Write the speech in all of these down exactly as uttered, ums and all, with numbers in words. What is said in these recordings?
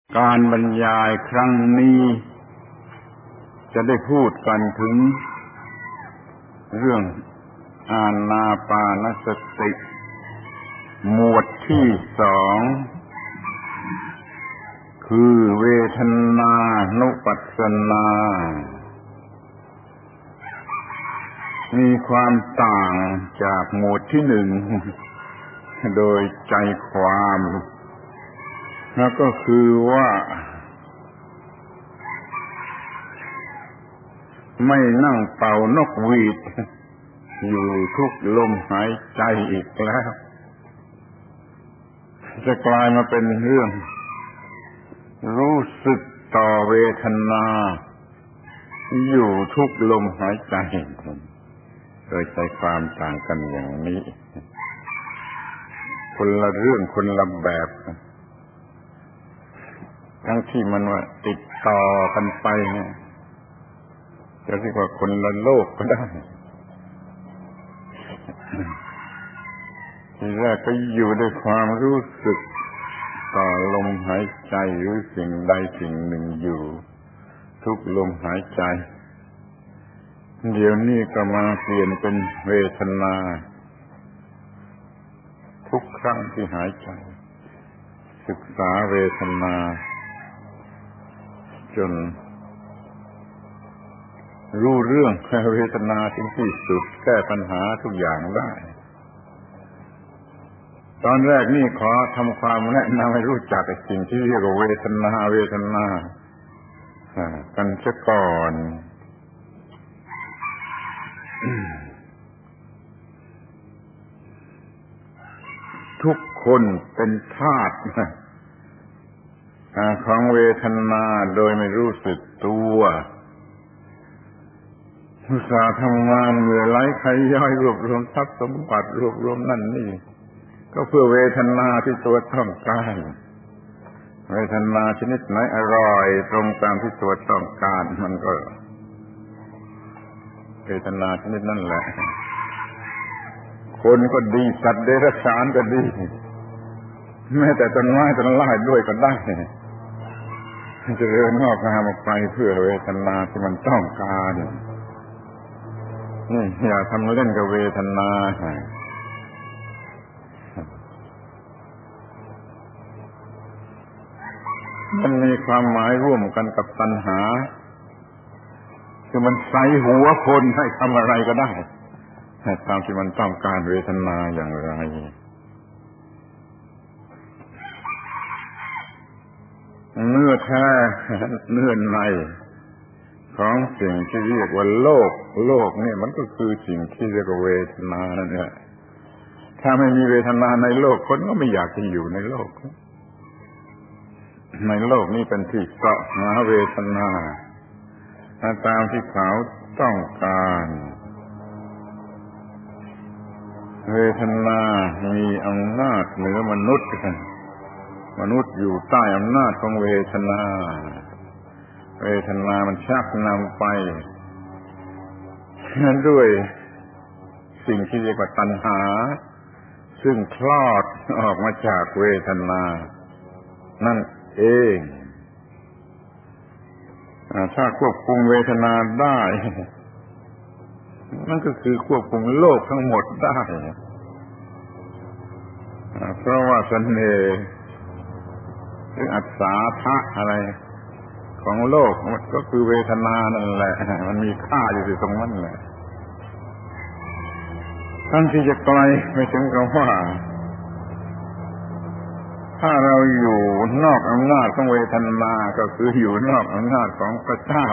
การบรรยายครั้งนี้จะได้พูดกันถึงเรื่องอานาปานสติหมวดที่สองคือเวทนานุปัสสนามีความต่างจากหมวดที่หนึ่งโดยใจความแล้วก็คือว่าไม่นั่งเป่านกหวีดอยู่ทุกลมหายใจอีกแล้วจะกลายมาเป็นเรื่องรู้สึกต่อเวทนาอยู่ทุกลมหายใจโดยใจความต่างกันอย่างนี้คนละเรื่องคนละแบบทั้งที่มันว่าติดต่อกันไปเนี่ยจะเรียกว่าคนละโลกก็ได้ทีแรกก็อยู่ด้วยความรู้สึกต่อลมหายใจหรือสิ่งใดสิ่งหนึ่งอยู่ทุกลมหายใจเดี๋ยวนี้ก็มาเปลี่ยนเป็นเวทนาทุกครั้งที่หายใจศึกษาเวทนาจนรู้เรื่องเวทนาถึงที่สุดแก้ปัญหาทุกอย่างได้ตอนแรกนี่ขอทำความแนะนำให้รู้จักกับสิ่งที่เรียกว่าเวทนาเวทนากันเสียก่อนทุกคนเป็นทาสของเวทนาโดยไม่รู้สึกตัวอุตส่าห์ทำงานเหนื่อยไหลไขย่อยรวบรวมทรัพย์สมบัติรวบรวมนั่นนี่ก็เพื่อเวทนาที่ตัวต้องการเวทนาชนิดไหนอร่อยตรงตามที่ตัวต้องการมันก็เวทนาชนิดนั้นแหละคนก็ดีสัตว์เดรัจฉานก็ดีแม้แต่ต้นไม้ต้นไม้ด้วยก็ได้จะเจริญงอกงามออกไปเพื่อเวทนาที่มันต้องการนี่อย่าทำเล่นกับเวทนามันมีความหมายร่วมกันกับตัณหาคือมันใส่หัวคนให้ทำอะไรก็ได้ตามที่มันต้องการเวทนาอย่างไรเนื้อแท้เนื้อในของสิ่งที่เรียกว่าโลกโลกนี่มันก็คือสิ่งที่เรียกว่าเวทนานั่นแหละถ้าไม่มีเวทนาในโลกคนก็ไม่อยากจะอยู่ในโลกในโลกนี้เป็นที่เกาะหาเวทนาตามที่เขาต้องการเวทนามีอำนาจเหนือมนุษย์มนุษย์อยู่ใต้อำนาจของเวทนาเวทนามันชักนำไปด้วยสิ่งที่เรียกว่าตัณหาซึ่งคลอดออกมาจากเวทนานั่นเองถ้าควบคุมเวทนาได้นั่นก็คือควบคุมโลกทั้งหมดได้เพราะว่าเสน่ห์หรืออัศาทะอะไรของโลกมันก็คือเวทนานั่นแหละมันมีค่าอยู่ที่ตรงนั้นแหละทั้งที่จะไกลไม่ถึงกับว่าถ้าเราอยู่นอกอำนาจของเวทนาก็คืออยู่นอกอำนาจของพระเจ้า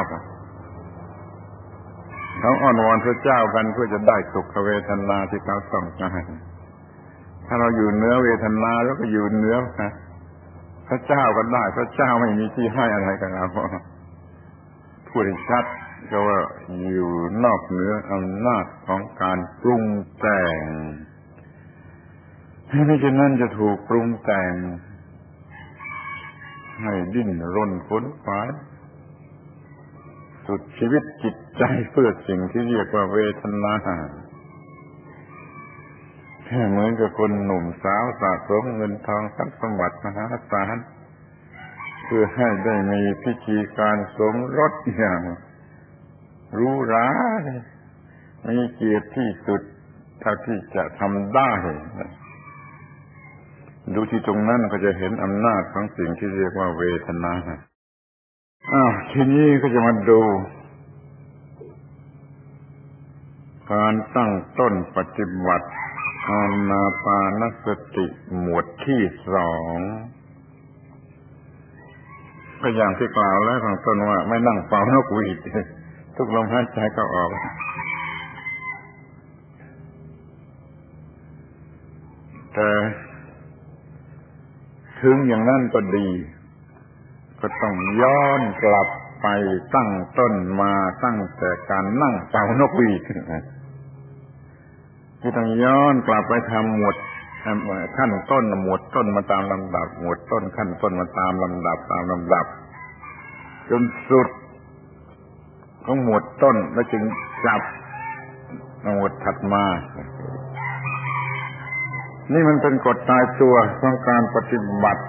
เขาอ้อนวอนพระเจ้ากันเพื่อจะได้สุขเวทนาที่เขาต้องการถ้าเราอยู่เหนือเวทนาแล้วก็อยู่เหนือพระเจ้าก็ได้พระเจ้าไม่มีที่ให้อะไรกับเราพูดชัดก็ว่าอยู่นอกเหนืออำนาจของการปรุงแต่งไม่เช่นนั้นจะถูกปรุงแต่งให้ดิ้นรนขนขวายสุดชีวิตจิตใจเพื่อสิ่งที่เรียกว่าเวทนาเหมือนกับคนหนุ่มสาวสะสมเงินทองทรัพย์สมบัติมหาศาลเพื่อให้ได้มีพิธีการสมรสอย่างหรูหรามีเกียรติที่สุดเท่าที่จะทำได้ดูที่ตรงนั้นก็จะเห็นอำนาจของสิ่งที่เรียกว่าเวทนาอ้าวทีนี้ก็จะมาดูการตั้งต้นปฏิบัติอานาปานสติหมวดที่สองก็อย่างที่กล่าวแล้วข้างต้นว่าไม่นั่งเป่านกหวีดทุกลมหายใจเข้าออกแต่ถึงอย่างนั้นก็ดีก็ต้องย้อนกลับไปตั้งต้นมาตั้งแต่การนั่งเป่านกหวีดที่ต้องย้อนกลับไปทำหมวดขั้นต้นหมวดต้นมาตามลำดับหมวดต้นขั้นต้นมาตามลำดับตามลำดับจนสุดของหมวดต้นแล้วจึงจับหมวดถัดมานี่มันเป็นกฎตายตัวของการปฏิบัติ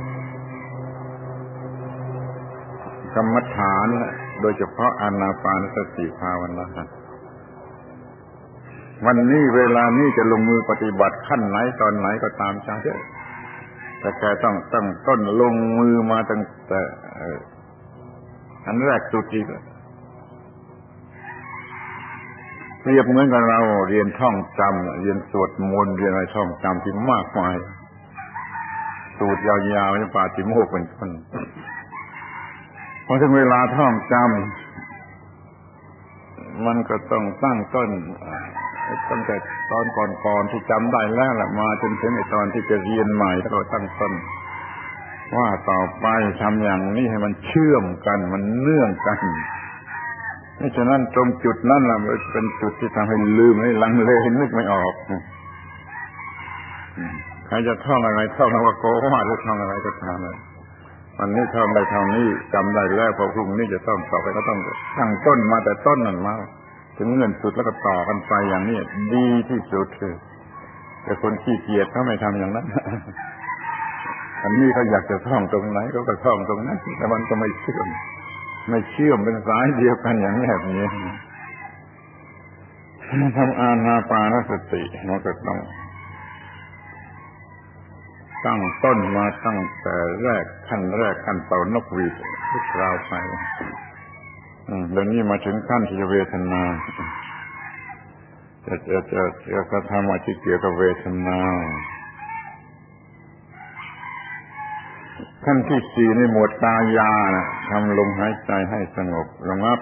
กรรมฐานโดยเฉพาะอานาปานสติภาวนาวันนี้เวลานี้จะลงมือปฏิบัติขั้นไหนตอนไหนก็ตามใจแต่แกต้องตั้งต้นลงมือมาตั้งแต่อันแรกสุดที่เปรียบเหมือนกับเราเรียนท่องจำเรียนสวดมนต์เรียนอะไรท่องจำที่มากมายสูตรยาวๆนี่ปาฏิโมกข์เป็นต้นพอถึงเวลาท่องจำมันก็ต้องตั้งต้นตั้งแต่ตอนก่อนๆที่จำได้แล้วแหละมาจนถึงไอ้ตอนที่จะเรียนใหม่แล้วก็ตั้งต้นว่าต่อไปทำอย่างนี้ให้มันเชื่อมกันมันเนื่องกันนี่ฉะนั้นตรงจุดนั้นแหละมันเป็นจุดที่ทำให้ลืมให้ลังเลนึกไม่ออกใครจะท่องอะไรท่องว่าโกว่าหรือท่องอะไรก็ตามเลยวันนี้ท่องได้เท่านี้จำได้แล้วพอพรุ่งนี้จะต้องต่อไปก็ต้องตั้งต้นมาแต่ต้นนั่นมาถึงเงินสุดแล้วก็ต่อกันไปอย่างนี้ดีที่สุดคือแต่คนขี้เกียจเขาไม่ทำอย่างนั้นอันนี้เขาอยากจะท่องตรงไหนก็ไปท่องตรงนั้นแต่มันก็ไม่เชื่อมไม่เชื่อมเป็นสายเดียวกันอย่างแบบนี้ทำอานาปานสติมันก็ต้องตั้งต้นมาตั้งแต่แรกขั้นแรกขั้นเป่านกหวีดที่กล่าวไปเดี๋ยวนี้มาถึงขั้นที่เวทนาจะจะจะจะกระทำที่เกี่ยวกับเวทนาขั้นที่สี่ในหมวดกายาทำลมหายใจให้สงบระงับ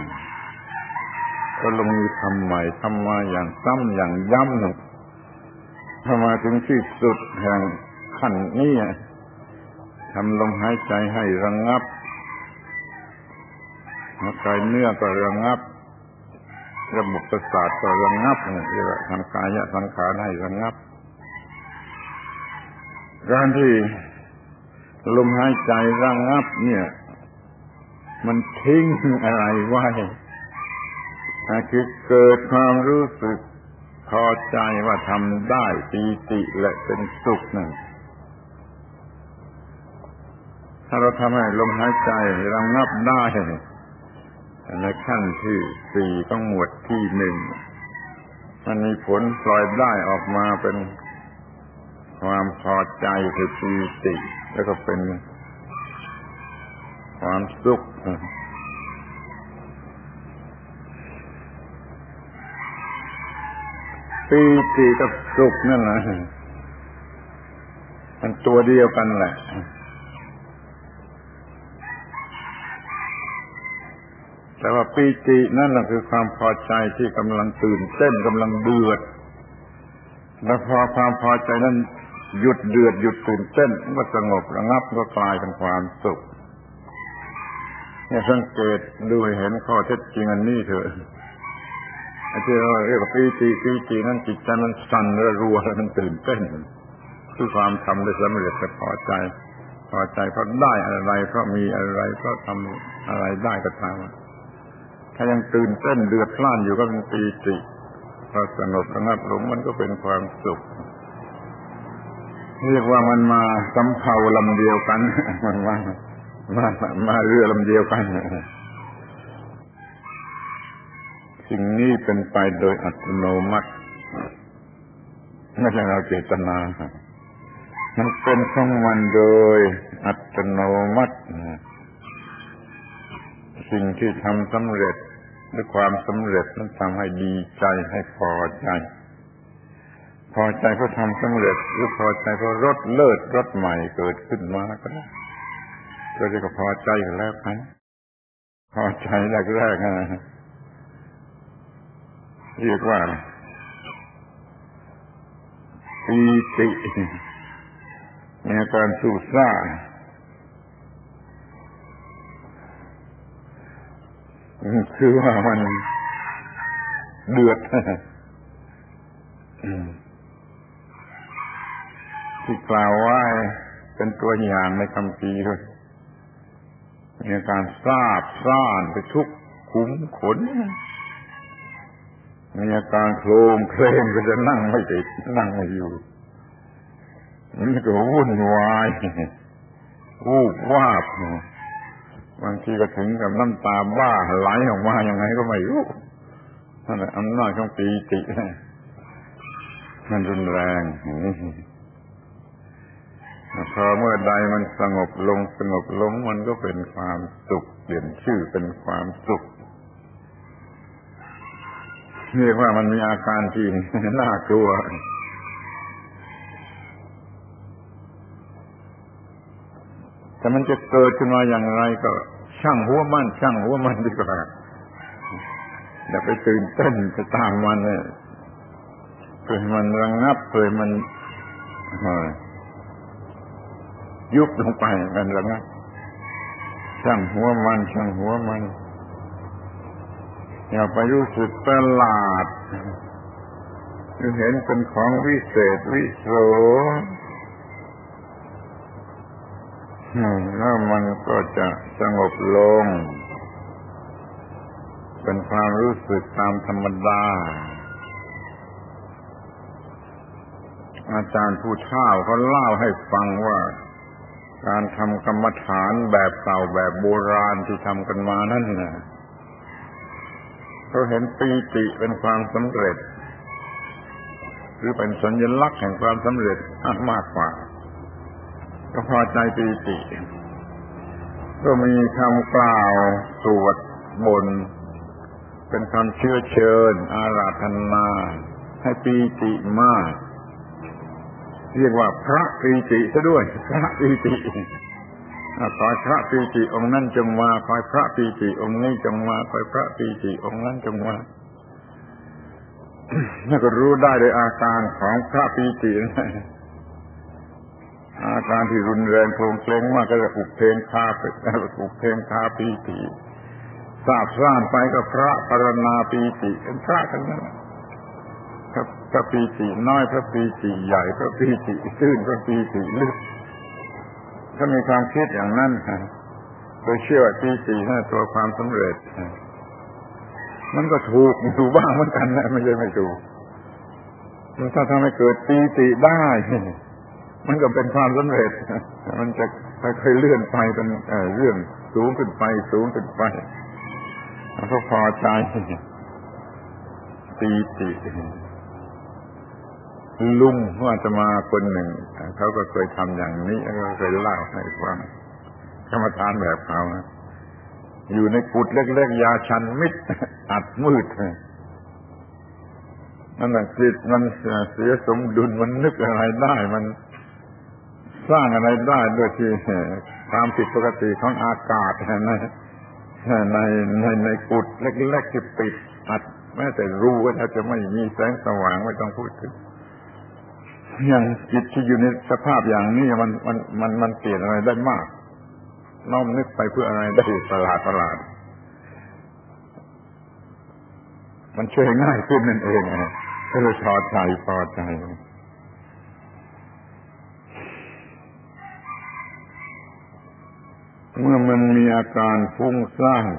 ก็ลงมือทำใหม่ทำมาอย่างซ้ำอย่างย้ำถ้ามาถึงที่สุดแห่งขั้นนี้ทำลมหายใจให้ระงับกายเนื้อก็ระงับระบบประสาทก็ระงับเรียกว่าทำกายสังขารให้ระงับการที่ลมหายใจระงับเนี่ยมันทิ้งอะไรไว้คือเกิดความรู้สึกพอใจว่าทำได้ปีติและเป็นสุขนั่นถ้าเราทำให้ลมหายใจระงับได้ในขั้นที่สี่ของหมวดที่หนึ่งมันมีผลปล่อยได้ออกมาเป็นความพอใจคือปีติแล้วก็เป็นความสุขปีติกับสุขนั่นแหละมันตัวเดียวกันแหละแต่ว่าปีตินั่นแหละคือความพอใจที่กำลังตื่นเต้นกำลังเดือดแล้วพอความพอใจนั้นหยุดเดือดหยุดตื่นเต้นก็สงบระงับก็กลายเป็นความสุขเนี่ยสังเกตดูให้เห็นข้อเท็จจริงอันนี้เถอะไอ้ที่เราเรียกว่าปีติปีตินั้นจิตใจมันสั่นระรัวแล้วมันตื่นเต้นคือความทำได้สำเร็จก็พอใจพอใจเพราะได้อะไรเพราะมีอะไรเพราะทำอะไรได้ก็ตามถ้ายังตื่นเต้นเดือดพล่านอยู่ก็เป็นปีติพอสงบระงับลงมันก็เป็นความสุขเรียกว่ามันมาสำเภาลำเดียวกันมันว่ามามาเรือลำเดียวกันสิ่งนี้เป็นไปโดยอัตโนมัติไม่ใช่เราเจตนามันเป็นของมันโดยอัตโนมัติสิ่งที่ทำสำเร็จด้วยความสำเร็จนั้นทำให้ดีใจให้พอใจพอใจเพราะทำสำเร็จหรือพอใจเพราะรถเลิศรถใหม่เกิดขึ้นมาก็ได้ก็เรียกว่าพอใจกันแล้วกันพอใจแรกๆนะเรียกว่าปีติมีอาการสู้ซ่าคือว่ามันเดือดที่กล่าวไว้เป็นตัวอย่างในคัมภีร์ด้วยมีอาการซาบซ่านไปทุกขุมขนมีอาการโคลงเคลงก็จะนั่งไม่ติดนั่งไม่อยู่มันก็วุ่นวายวูบวาบบางทีก็ถึงกับน้ำตาบ้าไหลออกมาอย่างไรก็ไม่รู้นั่นแหละอำนาจของปีติมันรุนแรงพอเมื่อใดมันสงบลงสงบลงมันก็เป็นความสุขเปลี่ยนชื่อเป็นความสุขเรียกว่ามันมีอาการที่น่ากลัวแต่มันจะเกิดขึ้นมาอย่างไรก็ช่างหัวมันช่างหัวมันดีกว่าอย่าไปตื่นเต้นไปตามมันเลยเพื่อมันระงับเพื่อมันยุบลงไปมันระงับช่างหัวมันช่างหัวมันอย่าไปรู้สึกประหลาดหรือเห็นเป็นของวิเศษวิโสแล้วมันก็จะสงบลงเป็นความรู้สึกตามธรรมดาอาจารย์ผู้เฒ่าเขาเล่าให้ฟังว่าการทำกรรมฐานแบบเก่าแบบโบราณที่ทำกันมานั่นน่ะเขาเห็นปีติเป็นความสำเร็จหรือเป็นสัญลักษณ์แห่งความสำเร็จมากกว่าก็พอใจปีติก็มีคำกล่าวสวดมนต์เป็นคำเชื้อเชิญอาราธนาให้ปีติมากเรียกว่าพระปีติซะด้วยพระปีติขอพระปีติองค์นั้นจงมาขอพระปีติองค์นี้จงมาขอพระปีติองค์นั้นจงมาแล้วก็รู้ได้โดยอาการของพระปีติอาการที่รุนแรงโคลงเคลงมากก็จะอุกเพงคาไปอุกเพงคาปีติทราบซ่านไปก็พระปรณาปีติเป็นพระทั้งนั้นครับพระปีติน้อยพระปีติใหญ่พระปีติตื้นพระปีติลึกถ้ามีความคิดอย่างนั้นโดยเชื่อว่าปีตินั่นตัวความสำเร็จมันก็ถูกถูกบ้างเหมือนกันนะไม่ใช่ไม่ถูกถ้าทำให้เกิดปีติได้มันก็เป็นความสำเร็จมันจะค่อยๆเลื่อนไปเป็นเรื่องสูงขึ้นไปสูงขึ้นไปแล้วก็พอใจปีติลุงว่าจะมาคนหนึ่งเขาก็เคยทำอย่างนี้แล้วก็เคยเล่าให้ฟังกรรมฐานแบบเขาอยู่ในกุฏเล็กๆยาชันมิดอัดมืดนั่นแหละจิตมันเสียสมดุลมันนึกอะไรได้มันสร้างอะไรได้ด้วยที่ความผิดปกติของอากาศในในในในกุฏเล็กๆที่ปิดอัดแม้แต่รูก็แทบจะไม่มีแสงสว่างไม่ต้องพูดถึงอย่างจิตที่อยู่ในสภาพอย่างนี้มันมันมันมันเปลี่ยนอะไรได้มากน้อมนึกไปเพื่ออะไรได้ประหลาดประหลาดมันช่วยง่ายขึ้นนั่นเองก็เลยพอใจพอใจเมื่อมันมีอาการฟุ้งซ่าน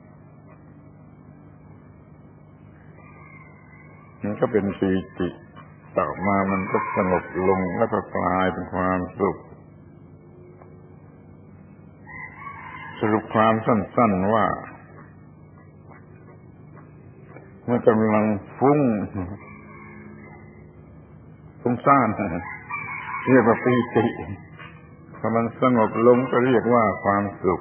มันก็เป็นปีติต่อมามันก็สงบลงแล้วก็กลายเป็นความสุขสรุปความสั้นๆว่าเมื่อกำลังฟุ้งฟุ้งซ่านเรียกว่าปีติกำลังสงบลงก็เรียกว่าความสุข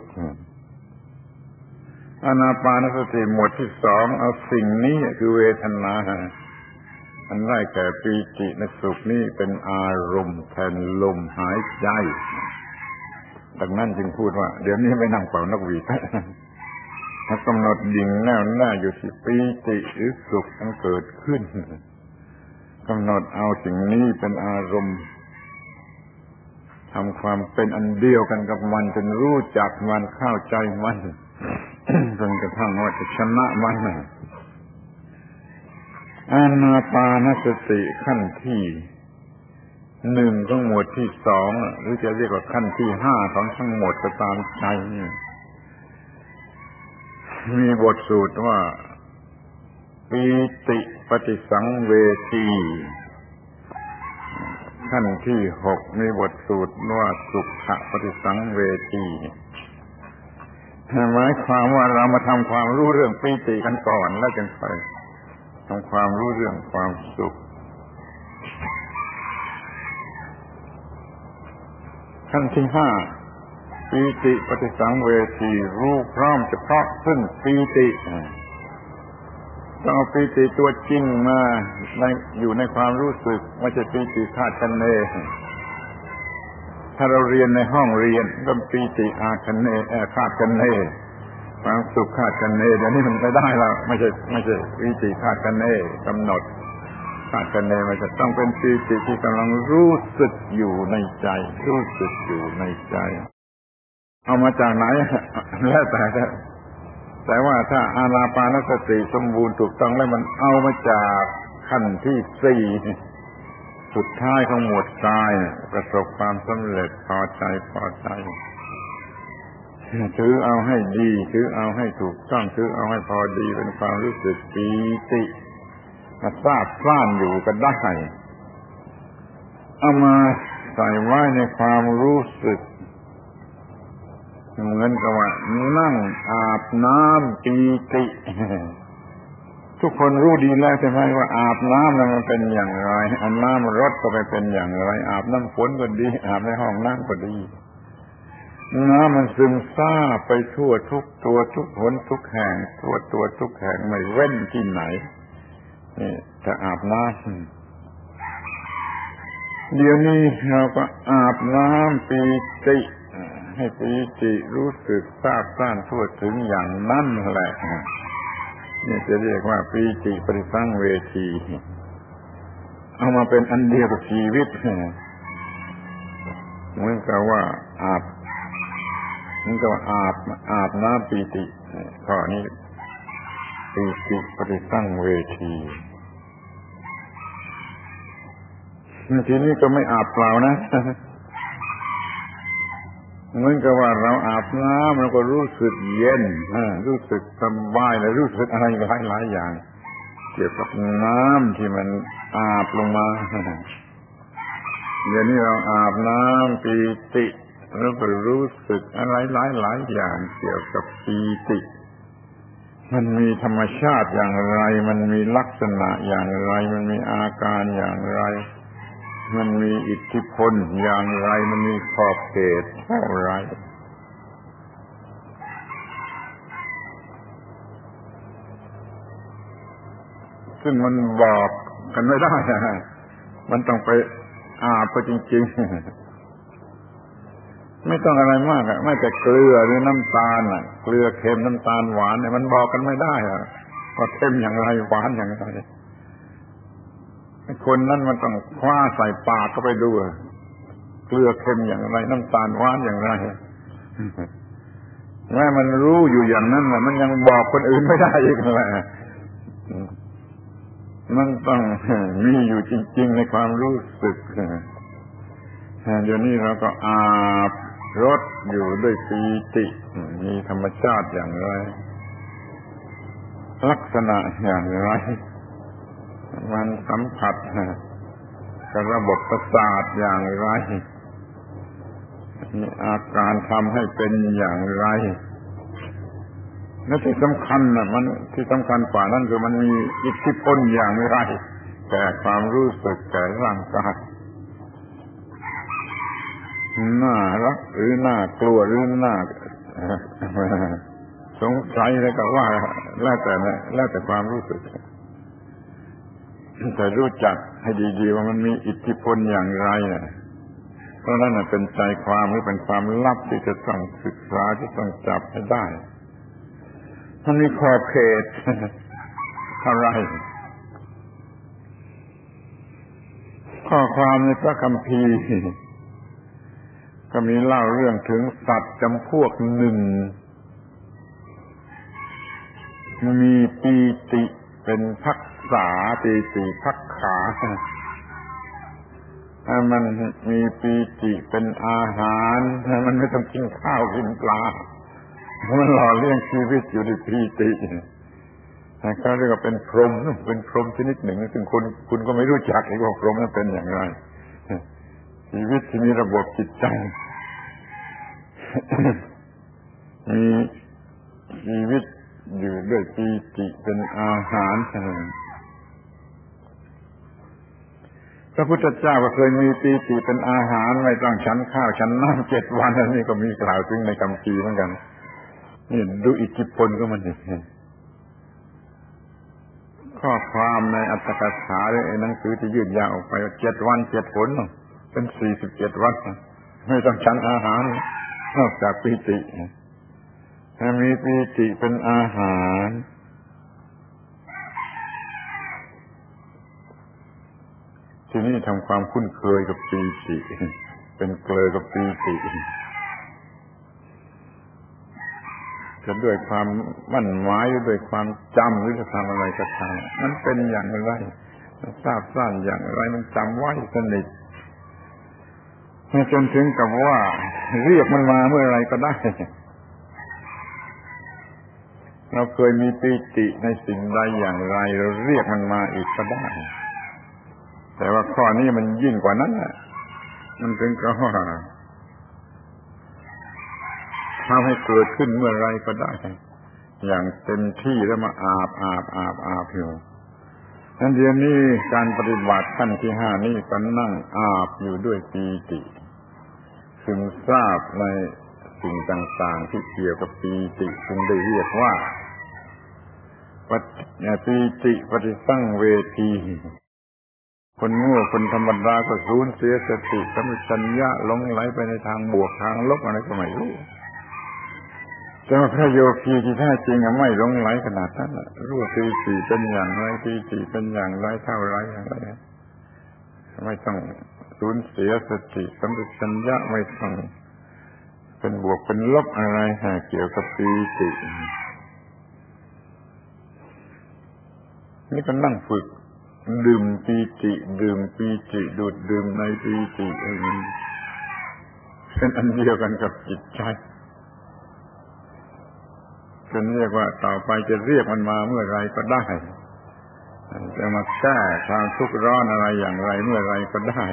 อานาปานสติหมวดที่สองเอาสิ่งนี้คือเวทนาอันได้แก่ปีติและสุขนี้เป็นอารมณ์แทนลมหายใจดังนั้นจึงพูดว่าเดี๋ยวนี้ไม่นั่งเป่านกหวีดถ้ากำหนดดิ่งแน่วแน่อยู่ที่ปีติหรือสุขมันเกิดขึ้นกำหนดเอาสิ่งนี้เป็นอารมณ์ทำความเป็นอันเดียวกันกับมันจนรู้จักมันเข้าใจมัน จนกระทั่งว่าจะชนะมันอานาปานสติขั้นที่หนึ่งของหมวดที่สองหรือจะเรียกว่าขั้นที่ห้าของทั้งหมดก็ตามใจนี่มีบทสูตรว่าปีติปฏิสังเวทีขั้นที่หกมีบทสูตรว่าสุขะปฏิสังเวทีหมายความว่าเรามาทำความรู้เรื่องปีติกันก่อนแล้วจึงไปทำความรู้เรื่องความสุขขั้นที่ห้าปีติปฏิสังเวทีรู้พร้อมเฉพาะซึ่งปีติต้องเอาปีติตัวจริงมาในอยู่ในความรู้สึกไม่ใช่ปีติคาดคะเนถ้าเราเรียนในห้องเรียนก็ปีติอาคะเนคาดคะเนความสุขคาดคะเนเดี๋ยวนี้มันไม่ได้แล้วไม่ใช่ไม่ใช่ปีติคาดคะเนกำหนดคาดคะเนมันจะต้องเป็นปีติที่กำลังรู้สึกอยู่ในใจรู้สึกอยู่ในใจเอามาจากไหนแล้วแต่แต่ว่าถ้าอานาปานสติสมบูรณ์ถูกต้องแล้วมันเอามาจากขั้นที่สี่สุดท้ายของหมวดกายประสบความสำเร็จพอใจพอใจถือเอาให้ดีถือเอาให้ถูกต้องถือเอาให้พอดีเป็นความรู้สึกปีติมาทราบซ่านอยู่ก็ได้เอามาใส่ไว้ในความรู้สึกเหมือนกับว่านั่งอาบน้ำปีติทุกคนรู้ดีแล้วใช่ไหมว่าอาบน้ำแล้วมันเป็นอย่างไรอาบน้ำรดก็ไปเป็นอย่างไรอาบน้ำฝนก็ดีอาบในห้องน้ำก็ดีน้ำมันซึมซาบไปทั่วทุกตัวทุกหนทุกแห่งทั่วตัวทุกแห่งไม่เว้นที่ไหนนี่จะอาบน้ำเดี๋ยวนี้เราก็อาบน้ำปีติให้ปีติรู้สึกทราบซ่านทั่วถึงอย่างนั้นแหละนี่จะเรียกว่าปีติปฏิสังเวทีเอามาเป็นอันเดียวกับชีวิตเหมือนกับว่าอาบเหมือนกับว่าอาบอาบน้ำปีติข้อนี้ปีติปฏิสังเวทีทีนี้ก็ไม่อาบเปล่านะเหมือนกับว่าเราอาบน้ำเราก็รู้สึกเย็นรู้สึกสบายและรู้สึกอะไรหลายหลายอย่างเกี่ยวกับน้ำที่มันอาบลงมาเดี๋ยวนี้เราอาบน้ำปีติเราก็รู้สึกอะไรหลายหลายอย่างเกี่ยวกับปีติมันมีธรรมชาติอย่างไรมันมีลักษณะอย่างไรมันมีอาการอย่างไรมันมีอิทธิพลอย่างไรมันมีขอบเขตเท่าไรซึ่งมันบอกกันไม่ได้มันต้องไปอาบไปจริงๆไม่ต้องอะไรมากอ่ะไม่แต่เกลือหรือน้ำตาลอ่ะเกลือเค็มน้ำตาลหวานเนี่ยมันบอกกันไม่ได้อ่ะว่าเค็มอย่างไรหวานอย่างไรคนนั้นมันต้องคว้าใส่ปากเข้าไปดูเกลือเค็มอย่างไรน้ำตาลหวานอย่างไรแม้มันรู้อยู่อย่างนั้นน่ะมันยังบอกคนอื่นไม่ได้อีกแหละมันต้องมีอยู่จริงๆในความรู้สึกเดี๋ยวนี้เราก็อาบรดอยู่ด้วยปีติมีธรรมชาติอย่างไรลักษณะอย่างไรมันสัมผัสกับระบบประสาทอย่างไรมีอาการทำให้เป็นอย่างไรและที่สำคัญน่ะมันที่สำคัญกว่านั้นคือมันมีอิทธิพลอย่างไรแก่ความรู้สึกแก่ร่างกายน่ารักหรือน่ากลัวหรือน่าสงสัยอะไรก็ว่าแล้วแต่แล้วแต่ความรู้สึกแต่รู้จักให้ดีๆว่ามันมีอิทธิพลอย่างไรนะเพราะนั้นเป็นใจความหรือเป็นความลับที่จะต้องศึกษาที่ต้องจับให้ได้มันมีขอบเขตอะไรข้อความในพระคัมภีร์ก็มีเล่าเรื่องถึงสัตว์จำพวกหนึ่งมีปีติเป็นภักษาปีติภักขามันมีปีติเป็นอาหารมันไม่ต้องกินข้าวกินปลามันหล่อเลี้ยงชีวิตอยู่ด้วยปีติเขาเรียกว่าเป็นพรหมเป็นพรหมชนิดหนึ่งซึ่งคุณคุณก็ไม่รู้จักไอ้ว่าพรหมนั้นเป็นอย่างไรชีวิตที่มีระบบจิตใจมีชีวิตอยู่ด้วยปีติเป็นอาหารพระพุทธเจ้าก็เคยมีปีติเป็นอาหารไม่ต้องฉันข้าวฉันน้ำเจ็ดวันอันนี้ก็มีกล่าวถึงในคัมภีร์เหมือนกันนี่ดูอิทธิพลก็มันนี่ข้อความในอัตถกถาหรือไอ้หนังสือที่ยืดยาวออกไปเจ็ดวันเจ็ดผลเป็นสี่สิบเจ็ดวันไม่ต้องฉันอาหารนอกจากปีติถ้ามีปีติเป็นอาหารทีนี้ทำความคุ้นเคยกับปีติเป็นเกลือกับปีติจะด้วยความมั่นหมายหรือด้วยความจำหรือจะทำอะไรก็ตามมันเป็นอย่างไรมันทราบซ่านอย่างไรมันจำไว้สนิทจนถึงกับว่าเรียกมันมาเมื่อไรก็ได้เราเคยมีปีติในสิ่งใดอย่างไรเราเรียกมันมาอีกก็ได้แต่ว่าข้อนี้มันยิ่งกว่านั้นน่ะมันถึงกับว่าทำให้เกิดขึ้นเมื่อไรก็ได้อย่างเต็มที่แล้วมาอาบอาบอาบอาบอยู่นั่นเดี๋ยวนี้การปฏิบัติขั้นที่ห้านี่ก็นั่งอาบอยู่ด้วยปีติซึมซาบในสิ่งต่างๆที่เกี่ยวกับปีติจึงได้เรียกว่าปีติปฏิสังเวทีคนโง่คนธรรมดาก็สูญเสียสติสัมปชัญญะหลงไหลไปในทางบวกทางลบอะไรก็ไม่รู้แต่ว่าพระโยคีที่แท้จริงไม่หลงไหลขนาดนั้นรู้ว่าปีติเป็นอย่างไรปีติเป็นอย่างไรเท่าไรอย่างไรไม่ต้องสูญเสียสติสัมปชัญญะไม่ต้องเป็นบวกเป็นลบอะไรเกี่ยวกับปีตินี่ก็นั่งฝึกดื่มปีติดื่มปีติดูดดื่มในปีติเป็นอันเดียวกันกับจิตใจจนเรียกว่าต่อไปจะเรียกมันมาเมื่อไรก็ได้จะมาแก้ความทุกข์ร้อนอะไรอย่างไรเมื่อไรก็ได้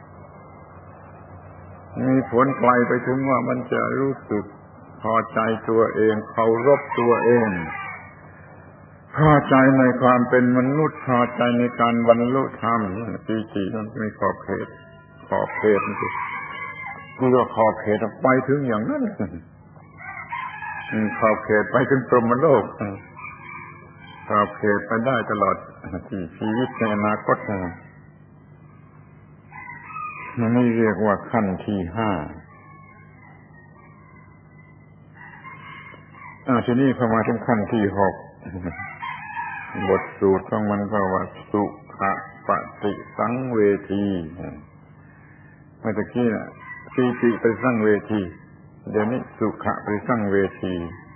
มีผลไกลไปถึงว่ามันจะรู้สึกพอใจตัวเองเคารพตัวเองพอใจในความเป็นมนุษย์พอใจในการบรรลุธรรมปีติมันมีขอบเขตขอบเขตนี่คือว่าขอบเขตไปถึงอย่างนั้นขอบเขตไปถึงพรหมโลกขอบเขตไปได้ตลอดที่ชีวิตในอนาคตมันนี่เรียกว่าขั้นที่ห้าอ่าทีนี้พอมาถึงขั้นที่หกบทสูตรของมันก็ว่าสุขปฏิสังเวทีเมื่อกี้น่ะปีติปฏิสังเวทีเดี๋ยวนี้สุขปฏิสังเวที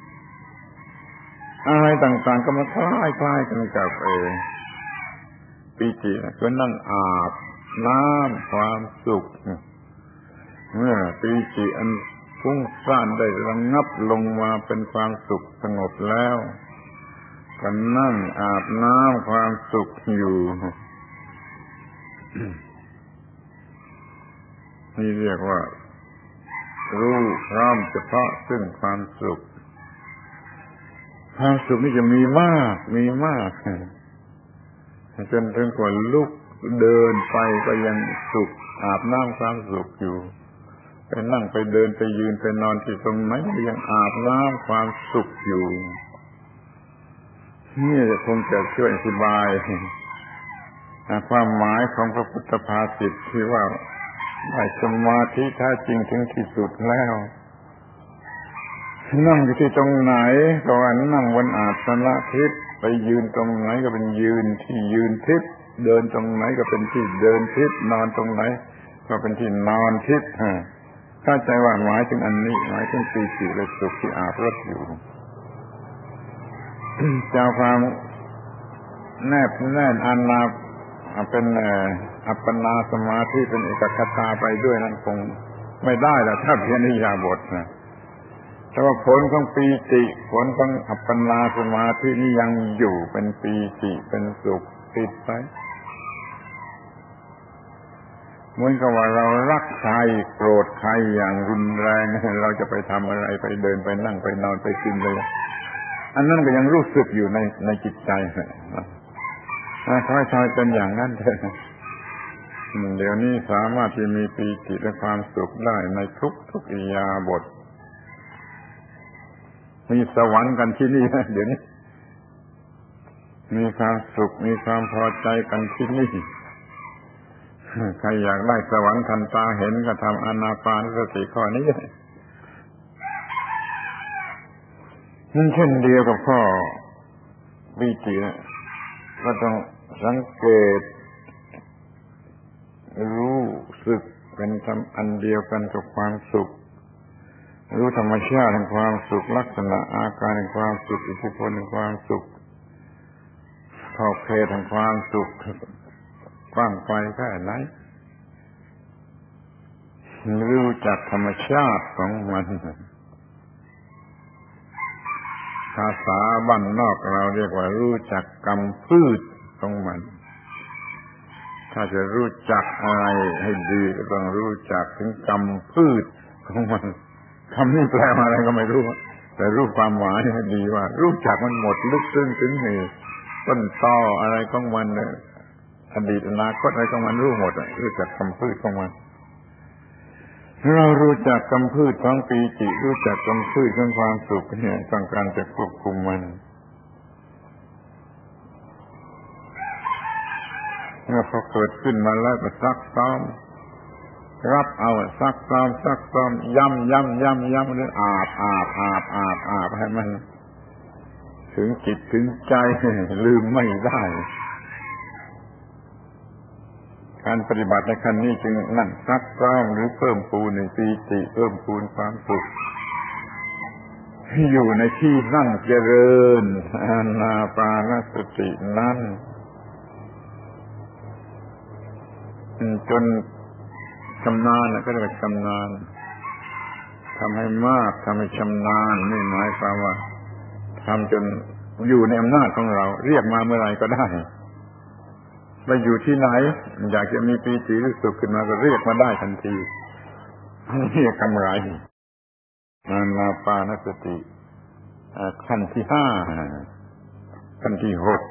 อะไรต่างๆก็มาคล้ายๆกันกับเออปีติก็นั่งอาบน้ำความสุขเมื่อปีติอันฟุ้งซ่านได้ระงับลงมาเป็นความสุขสงบแล้วก็นั่งอาบน้ำความสุขอยู่นี่เรียกว่ารู้พร้อมเฉพาะซึ่งความสุขความสุขนี่จะมีมากมีมากจนถึงกว่าลุกเดินไปก็ยังสุขอาบน้ำความสุขอยู่ไปนั่งไปเดินไปยืนไปนอนที่ตรงไหนก็ยังอาบน้ำความสุขอยู่นี่คงจะช่วยอธิบายความหมายของพระพุทธภาษิตที่ว่าได้สมาธิแท้จริงถึงที่สุดแล้วนั่งอยู่ที่ตรงไหนก็ว่านั่งบนอาสนะทิพย์ไปยืนตรงไหนก็เป็นยืนที่ยืนทิพย์เดินตรงไหนก็เป็นที่เดินทิพย์นอนตรงไหนก็เป็นที่นอนทิพย์เข้าใจว่าหมายถึงอันนี้หมายถึงปีติและสุขที่อาบรถอยู่เจ้าความแนบแน่นอานาเป็นอัปปนาสมาธิเป็นเอกคตาไปด้วยนั่นคงไม่ได้แล้วถ้าเพียงอิริยาบถนะแต่ว่าผลของปีติผลของอัปปนาสมาธินี่ยังอยู่เป็นปีติเป็นสุขติดไปเหมือนกับว่าเรารักใครโกรธใครอย่างรุนแรงเราจะไปทำอะไรไปเดินไปนั่งไปนอนไปกินเลยอันนั้นก็ยังรู้สึกอยู่ในในจิตใจนะขอให้ทำเป็นอย่างนั้นเถอะเดี๋ยวนี้สามารถที่มีปีติและความสุขได้ในทุกทุกอิริยาบถมีสวรรค์กันที่นี่เดี๋ยวนี้มีความสุขมีความพอใจกันที่นี่ใครอยากได้สวรรค์ทันตาเห็นก็ทำอานาปานสติข้อนี้นั่นเช่นเดียวกับข้อปีติก็ต้องสังเกตรู้สึกเป็นธรรมอันเดียวกันกับความสุขรู้ธรรมชาติแห่งความสุขลักษณะอาการแห่งความสุขอิทธิพลแห่งความสุขขอบเขตแห่งความสุขกว้างไกลแค่ไหนรู้จักธรรมชาติของมันภาษาบ้านนอกเราเรียกว่ารู้จักกรรมพืชของมันถ้าจะรู้จักอะไรให้ดีก็ต้องรู้จักถึงกรรมพืชของมันคำนี้แปลว่าอะไรก็ไม่รู้แต่รู้ความหมายให้ดีว่ารู้จักมันหมดลึกซึ้งถึงเหตุต้นตออะไรของมันอดีตอนาคตอะไรของมันรู้หมดรู้จักกรรมพืชของมันเรารู้จักกรรมพืชของปีติรู้จักกรรมพืชของความสุขเนี่ยต้องการจะควบคุมมันเมื่อพอเกิดขึ้นมาแล้วก็ซักซ้อมรับเอาซักซ้อมซักซ้อมย้ำย้ำย้ำย้ำหรืออาบอาบอาบอาบอาบให้มันถึงจิตถึงใจลืมไม่ได้การปฏิบัติในขั้นนี้จึงนั่นซักซ้อมหรือเพิ่มพูนในปีติเพิ่มพูนความสุขอยู่ในที่นั่งเจริญอานาปานสตินั้นจนชำนาญก็เรียกชำนาญทำให้มากทำให้ชำนาญนี่หมายความว่าทำจนอยู่ในอำนาจของเราเรียกมาเมื่อไรก็ได้ไปอยู่ที่ไหนอยากจะมีปีติหรือสุขขึ้นมาก็เรียกมาได้ทันทีนี่กำไรอานาปานสติขั้นที่ห้าขั้นที่หก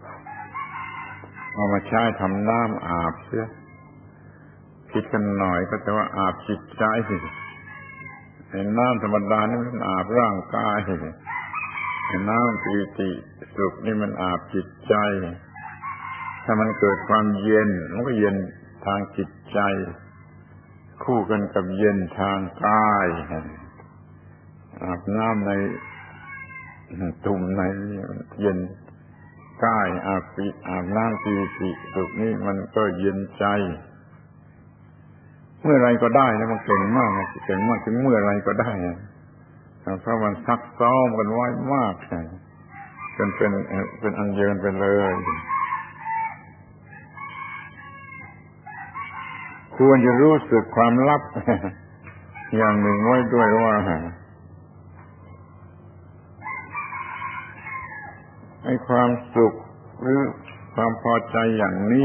เอามาใช้ทำน้ำอาบเสียคิดกันหน่อยก็จะว่าอาบจิตใจเห็นน้ำธรรมดานี่มันอาบร่างกายเห็นน้ำปีติสุขนี่มันอาบจิตใจถ้ามันเกิดความเย็นมันก็เย็นทางจิตใจคู่กันกับเย็นทางกายอาบน้ำในตุ่มในเย็นกายอาบปีอาบน้ำปีติสุขนี่มันก็เย็นใจเมื่อไรก็ได้นะมันเก่งมากเก่งมากถึงเมื่อไรก็ได้เพราะมันซักซ้อมกันไว้มากจนเป็นเป็นอันเยินไปเลยควรจะรู้สึกความลับอย่างหนึ่งไว้ด้วยว่าไอ้ความสุขหรือความพอใจอย่างนี้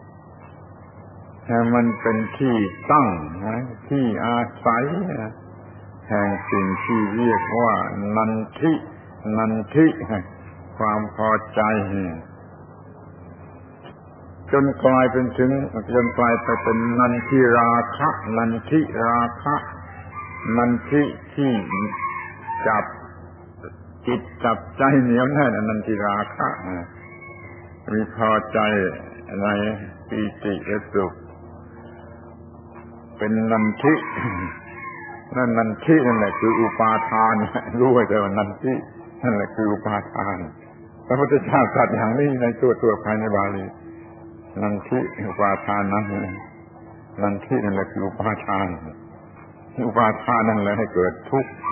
มันเป็นที่ตั้งที่อาศัยแห่งสิ่งที่เรียกว่านันทินันทิความพอใจจนกลายเป็นถึงจนกลายไปเป็นนันทิราคะนันทิราคะนันทิที่จับจิตจับใจเหนียวแน่นนันทิราคะมีพอใจในปีติและสุขเป็นนันทินั่นนันทินั่นแหละคืออุปาทานรู้ไว้แต่ว่านันทินั่นแหละคืออุปาทานพระพุทธเจ้าตรัสอย่างนี้ในตัวตัวภายในบาลีนันทิอุปาทานนั้นนันทินั่นแหละคืออุปาทานอุปาทานนั่นแหละให้เกิดทุกข์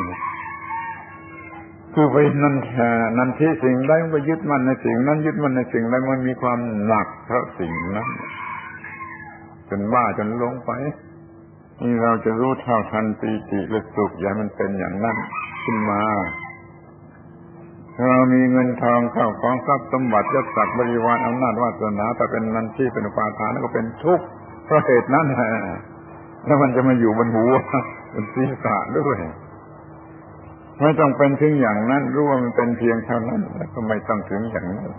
คือไปนันนันทิสิ่งใดมันก็ยึดมั่นในสิ่งนั้นยึดมั่นในสิ่งใดมันมีความหนักเพราะสิ่งนั้นจนบ้าจนหลงไปนี่เราจะรู้เท่าทันปีติและสุขอย่ามันเป็นอย่างนั้นขึ้นมาเรามีเงินทองเข้าของทรัพย์สมบัติยศศักดิ์บริวารอำนาจวาสนาแต่เป็นนันทิเป็นอุปาทานก็เป็นทุกข์เพราะเหตุนั้นแหละแล้วมันจะมาอยู่บนหัวบนศีรษะด้วยไม่ต้องเป็นถึงอย่างนั้นรู้ว่ามันเป็นเพียงเท่านั้นแล้วก็ไม่ต้องถึงอย่างนั้น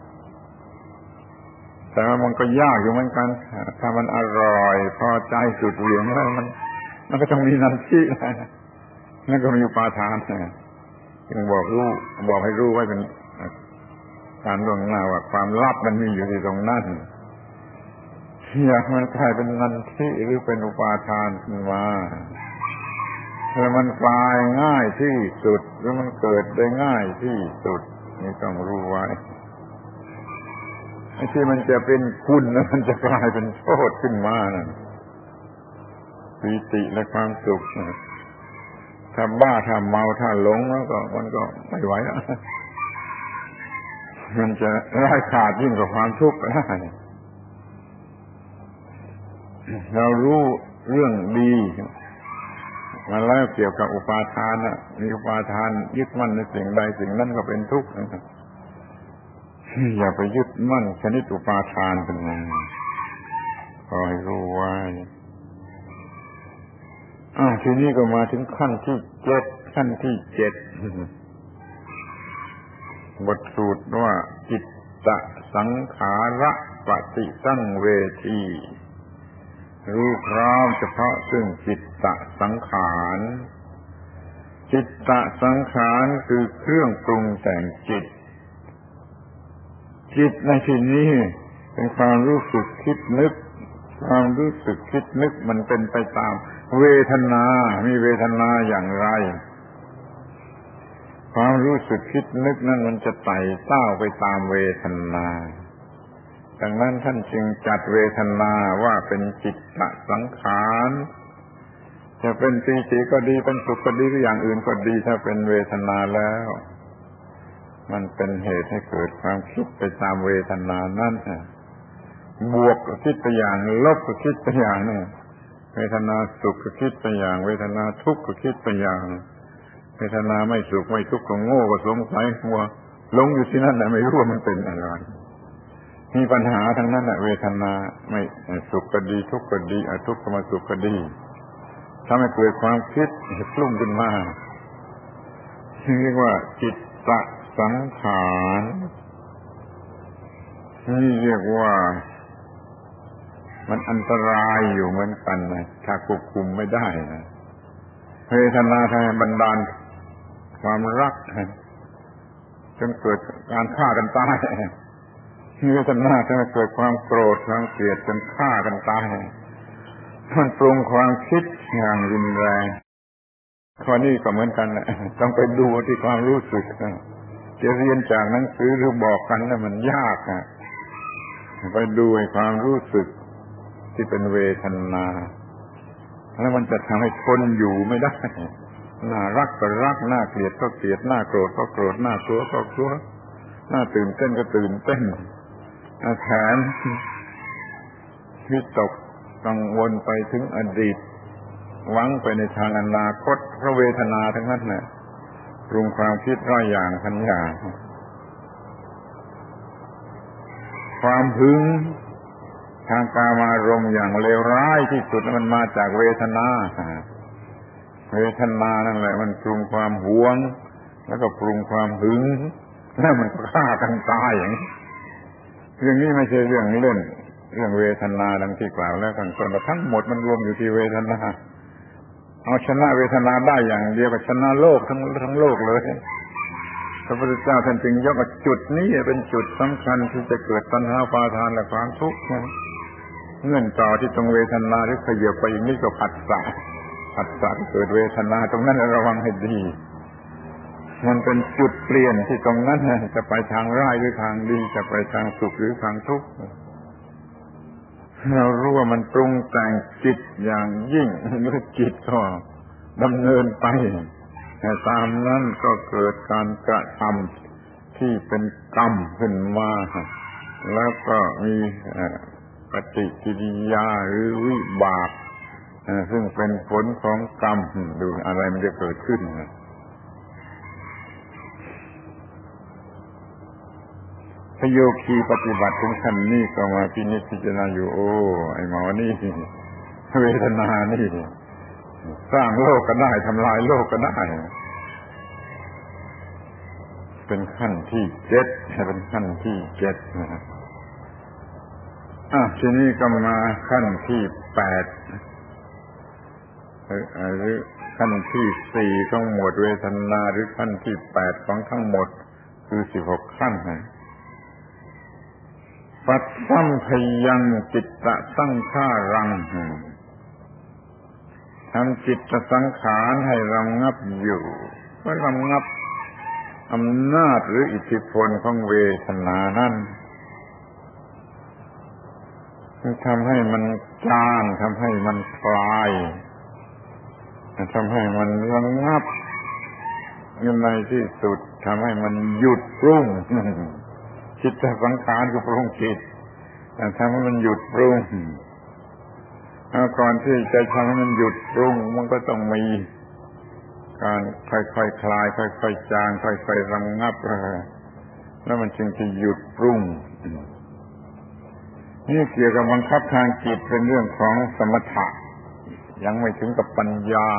แต่ว่ามันก็ยากอยู่เหมือนกันถ้ามันอร่อยพอใจสุดเหวี่ยงแล้วมันมันก็ต้องมีนันทินั่นก็มีอุปาทานจึงบอกรู้บอกให้รู้ไว้เป็นการล่วงหน้าว่าความลับมันมีอยู่ที่ตรงนั้นอยากมันกลายเป็นนันทิหรือเป็นอุปาทานขึ้นมาแล้วมันกลายง่ายที่สุดหรือมันเกิดได้ง่ายที่สุดนี่ต้องรู้ไว้ไอ้ที่มันจะเป็นคุณแล้วมันจะกลายเป็นโทษขึ้นมานั่นปีติและความสุขถ้าบ้าถ้าเมาถ้าหลงแล้วก็มันก็ไม่ไหวแล้วมันจะร้ายกาจยิ่งกว่าความทุกข์ก็ได้เรารู้เรื่องดีมาแล้วเกี่ยวกับอุปาทานน่ะมีอุปาทานยึดมั่นในสิ่งใดสิ่งนั้นก็เป็นทุกข์อย่าไปยึดมั่นชนิดอุปาทานเป็นไงขอให้รู้ไว้อ่าทีนี้ก็มาถึงขั้นที่เจ็ดขั้นที่เจ็ดบทสูตรว่าจิตตสังขาระปฏิสังเวทีรู้พร้อมเฉพาะซึ่งจิตตสังขารจิตตสังขารคือเครื่องปรุงแต่งจิตจิตในที่นี้เป็นความรู้สึกคิดนึกความรู้สึกคิดนึกมันเป็นไปตามเวทนามีเวทนาอย่างไรความรู้สึกคิดนึกนั้นมันจะไต่เต้าไปตามเวทนาดังนั้นท่านจึงจัดเวทนาว่าเป็นจิตตสังขารจะเป็นปีติก็ดีเป็นสุขก็ดีหรืออย่างอื่นก็ดีถ้าเป็นเวทนาแล้วมันเป็นเหตุให้เกิดความคิดไปตามเวทนานั่นบวกก็คิดไปอย่างลบก็คิดไปอย่างนึงเวทนาสุขก็คิดไปอย่างเวทนาทุกข์ก็คิดไปอย่างเวทนาไม่สุขไม่ทุกข์ก็โง่ก็สงสัยมัวหลงอยู่ที่นั่นแต่ไม่รู้ว่ามันเป็นอะไรมีปัญหาทั้งนั้นแหละเวทนาไม่สุขก็ดีทุกข์ก็ดีอทุกขมสุขก็ดีทำให้เกิดความคิดปรุงขึ้นมาเรียกว่าจิตตสังขารนี่เรียกว่ามันอันตรายอยู่เหมือนกันนะถ้าควบคุมไม่ได้นะเวทนาทางบันดาลความรักจนเกิดการฆ่ากันตายเวทนาทำให้เกิดความโกรธความเกลียดจนฆ่ากันตายมันปรุงความคิดอย่างรุนแรงข้อนี้ก็เหมือนกันแหละต้องไปดูที่ความรู้สึกจะเรียนจากหนังสือหรือบอกกันแล้วมันยากอ่ะไปดูให้ความรู้สึกที่เป็นเวทนาแล้วมันจะทำให้ทนอยู่ไม่ได้น่ารักก็รักน่าเกลียดก็เกลียดน่าโกรธก็โกรธน่ากลัวก็กลัวน่าตื่นเต้นก็ตื่นเต้นแขนวิตกกังวลไปถึงอดีตหวังไปในทางอนาคตเพราะเวทนาทั้งนั้นน่ะปรุงความคิดร้อยอย่างพันอย่างความหึงทางกามารมณ์อย่างเลวร้ายที่สุดมันมาจากเวทนาเวทนานั่นแหละมันปรุงความหวงแล้วก็ปรุงความหึงแล้วมันก็ฆ่ากันตายอย่างนี้เรื่องนี้ไม่ใช่เรื่องเล่นเรื่องเวทนาดังที่กล่าวแล้วข้างต้นทั้งหมดมันรวมอยู่ที่เวทนาเอาชนะเวทนาได้อย่างเดียวก็ชนะโลกทั้งทั้งโลกเลยพระพุทธเจ้าท่านจึงยกจุดนี้เป็นจุดสำคัญที่จะเกิดตัณหาอุปาทานและความทุกข์เงื่อนต่อที่ตรงเวทนาหรือขยับไปอีกนี่ก็ผัสสะผัสสะเกิดเวทนาตรงนั้นระวังให้ดีมันเป็นจุดเปลี่ยนที่ตรงนั้นจะไปทางร้ายหรือทางดีจะไปทางสุขหรือทางทุกข์เรารู้ว่ามันปรุงแต่งจิตอย่างยิ่งเมื่อจิตก็ดำเนินไปแต่ตามนั้นก็เกิดการกระทำที่เป็นกรรมขึ้นมาแล้วก็มีปฏิกิริยาหรือวิบากซึ่งเป็นผลของกรรมดูอะไรมันจะเกิดขึ้นพระโยคีปฏิบัติถึงขั้นนี้ก็มาพินิจพิจารณาอยู่โอ้ไอ้หมอนี่เวทนานี่สร้างโลกก็ได้ทำลายโลกก็ได้เป็นขั้นที่เจ็ดเป็นขั้นที่เจ็ดนะอ่ะทีนี้ก็มาขั้นที่แปดหรือขั้นที่สี่ของหมวดเวทนาหรือขั้นที่แปดของทั้งหมดคือสิบหกขั้นนะปัจสัมพยังจิตตสังขารังทำจิตสังขารให้ระงับอยู่ก็ระงับอำนาจหรืออิทธิพลของเวทนานั้นทำให้มันจางทำให้มันคลายทำให้มันระงับในที่สุดทำให้มันหยุดปรุงจิตสังขารคือปรุงจิตแต่ทำให้มันหยุดปรุงก่อนที่จะทำให้มันหยุดปรุงมันก็ต้องมีการค่อยๆ ค, คลายค่อยๆจางค่อยๆระงับแล้วมันจึงจะหยุดปรุงนี่เกี่ยวกับบังคับทางจิตเป็นเรื่องของสมถะยังไม่ถึงกับปัญญา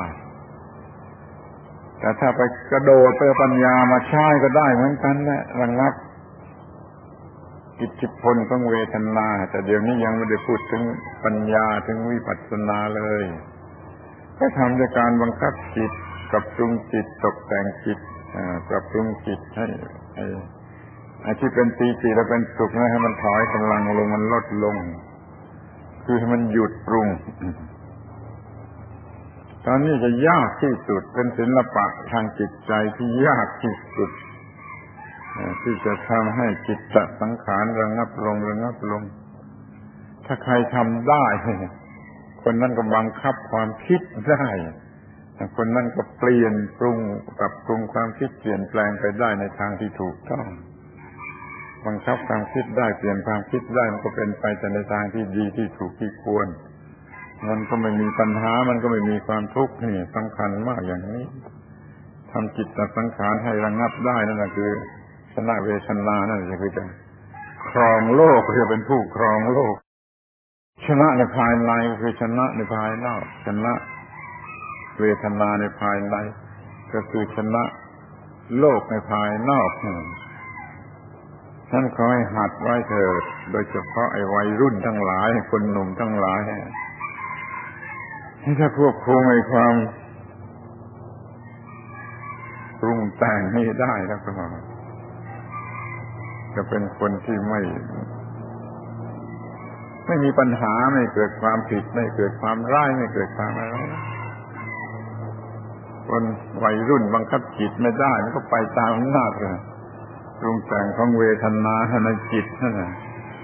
แต่ถ้าไปกระโดดไปปัญญามาใช้ก็ได้เหมือนกันแหละระงับอิทธิพลของเวทนาแต่เดี๋ยวนี้ยังไม่ได้พูดถึงปัญญาถึงวิปัสสนาเลยก็ทำด้วยการบังคับจิตกับปรุงจิตตกแต่งจิตปรับปรุงจิตให้ไอ้ที่เป็นปีติแล้วเป็นสุขนะให้มันถอยกำลังลงมันลดลงคือให้มันหยุดปรุงตอนนี้จะยากที่สุดเป็นศิลปะทางจิตใจที่ยากที่สุดที่จะทำให้จิตสังขารระงับลงระงับลงถ้าใครทำได้คนนั้นก็บังคับความคิดได้คนนั้นก็เปลี่ยนปรุงปรับปรุงความคิดเปลี่ยนแปลงไปได้ในทางที่ถูกต้องบังคับความคิดได้เปลี่ยนความคิดได้มันก็เป็นไปแต่ในทางที่ดีที่ถูกที่ควรมันก็ไม่มีปัญหามันก็ไม่มีความทุกข์นี่สำคัญมากอย่างนี้ทำจิตสังขารให้ระงับได้นั่นแหละคือชนะเวทนานั่นคือจะครองโลกคือเป็นผู้ครองโลกชนะในภายในคือชนะในภายนอกชนะเวทนาในภายในก็คือชนะโลกในภายนอกท่านขอให้หัดไว้เถิดโดยเฉพาะไอ้วัยรุ่นทั้งหลายคนหนุ่มทั้งหลายที่ถ้าควบคุมไอ้ความปรุงแต่งนี้ได้แล้วก็จะเป็นคนที่ไม่ไม่มีปัญหาไม่เกิดความผิดไม่เกิดความร้ายไม่เกิดความอะไรคนวัยรุ่นบังคับจิตไม่ได้มันก็ไปตามอำนาจเลยปรุงแต่งของเวทนาในจิตนั่นแหละ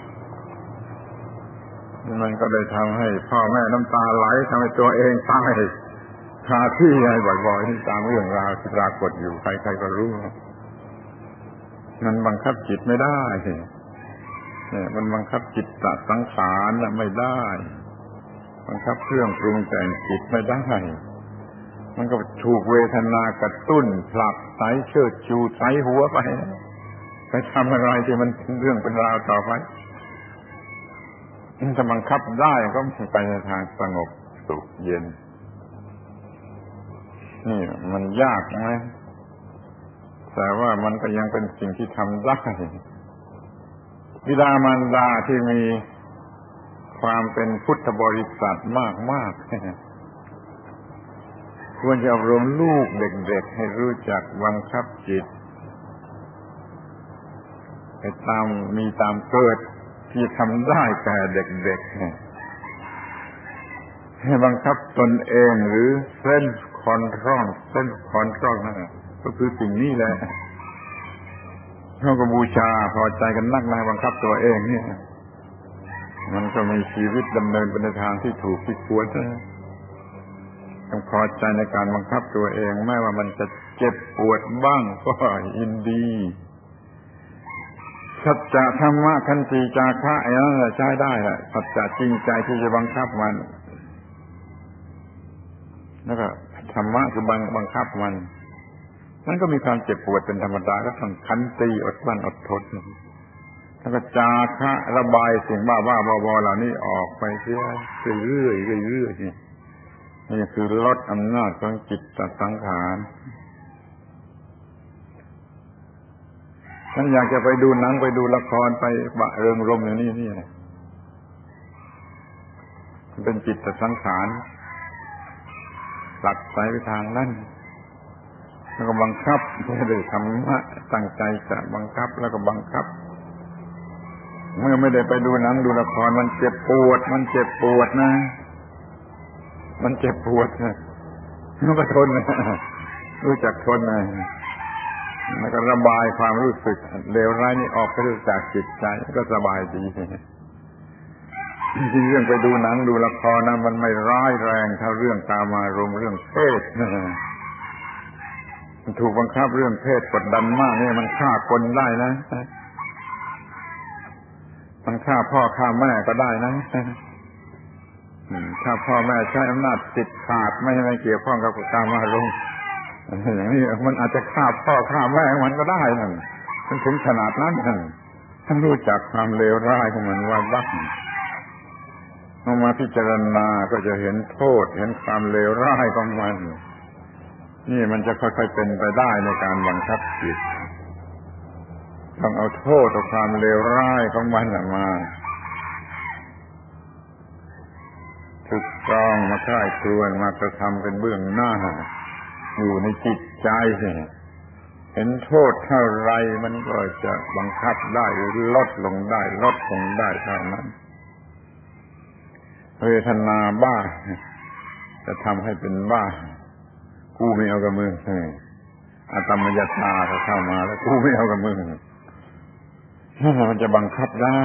มันก็ได้ทำให้พ่อแม่น้ำตาไหลทำให้ตัวเองตายคาที่ให้บ่อยๆที่ตามเรื่องราวที่ปรากฏอยู่ใครๆก็รู้มันบังคับจิตไม่ได้เนี่ยมันบังคับจิตสังขารน่ะไม่ได้บังคับเครื่องปรุงแต่งจิตไม่ได้มันก็ถูกเวทนากระตุ้นผลักไสเชิดชูไสหัวไปไปทำอะไรที่มันเป็นเรื่องเป็นราวต่อไปถ้าบังคับได้ก็ไปในทางสงบสุขเย็นนี่มันยากไหมแต่ว่ามันก็ยังเป็นสิ่งที่ทำได้บิดามารดาที่มีความเป็นพุทธบริษัทมากๆควรจะอบรมลูกเด็กๆให้รู้จักบังคับจิตให้ตามมีตามเกิดที่ทำได้แก่เด็กๆให้บังคับตนเองหรือเส้นคอนทรอลเส้นคอนทรอลนั่นก็คือสิ่งนี้แหละเขาก็บูชาพอใจกันนักนะบังคับตัวเองเนี่ยมันก็มีชีวิตดำเนินไปในทางที่ถูกที่ควรนะต้องพอใจในการบังคับตัวเองแม้ว่ามันจะเจ็บปวดบ้างก็ยินดีสัจจะธรรมะขันติจาคะไอ้นั่นแหละใช้ได้แหละสัจจะจริงใจที่จะบังคับมันแล้วก็ธรรมะคือบังบังคับมันนั่นก็มีความเจ็บปวดเป็นธรรมดาก็ต้องขันติอดกลั้นอดทนแล้วก็จาคะระบายสิ่งบ้าๆบอๆเหล่านี้ออกไปเสียเรื่อยๆเรื่อยๆนี่นี่คือลดอำนาจของจิตสังขารฉันอยากจะไปดูหนังไปดูละครไปบะเริงรมอย่างนี้นี่มันเป็นจิตสังขารหลักสายไปทางนั้นแล้วก็บังคับด้วยธรรมะตั้งใจจะบังคับแล้วก็บังคับเมื่อไม่ได้ไปดูหนังดูละครมันเจ็บปวดมันเจ็บปวดนะมันเจ็บปวดนะมันก็ทนนะรู้จักทนนะแล้วก็ระบายความรู้สึกเลวร้ายนี้ออกไปจากจิตใจก็สบายดีจริงๆเรื่องไปดูหนังดูละครนะมันไม่ร้ายแรงเท่าเรื่องกามารมณ์เรื่องเพศมันถูกบังคับเรื่องเพศกดดันมากเนี่ยมันฆ่าคนได้นะมันฆ่าพ่อฆ่าแม่ก็ได้นะถ้าพ่อแม่ใช้อำนาจติดขาดไม่ให้เกี่ยวข้องกับกามารมณ์อย่างนี้มันอาจจะฆ่าพ่อฆ่าแม่มันก็ได้นั่นมันถึงขนาดนั้นนั่นท่านรู้จักความเลวร้ายของมันว่าบ้างเอามาพิจารณาก็จะเห็นโทษเห็นความเลวร้ายของมันนี่มันจะค่อยๆเป็นไปได้ในการบังคับจิตต้องเอาโทษเอาความเลวร้ายของมันมาถูกต้องมาค่ายครวญมากระทำเป็นเบื้องหน้าอยู่ในจิตใจเห็นโทษเท่าไรมันก็จะบังคับได้หรือลดลงได้ลดลงได้เท่านั้นเวทนาบ้าจะทำให้เป็นบ้ากูไม่เอากับมึงอาตมยตาก็เข้ามาแล้วกูไม่เอากับมึงมันจะบังคับได้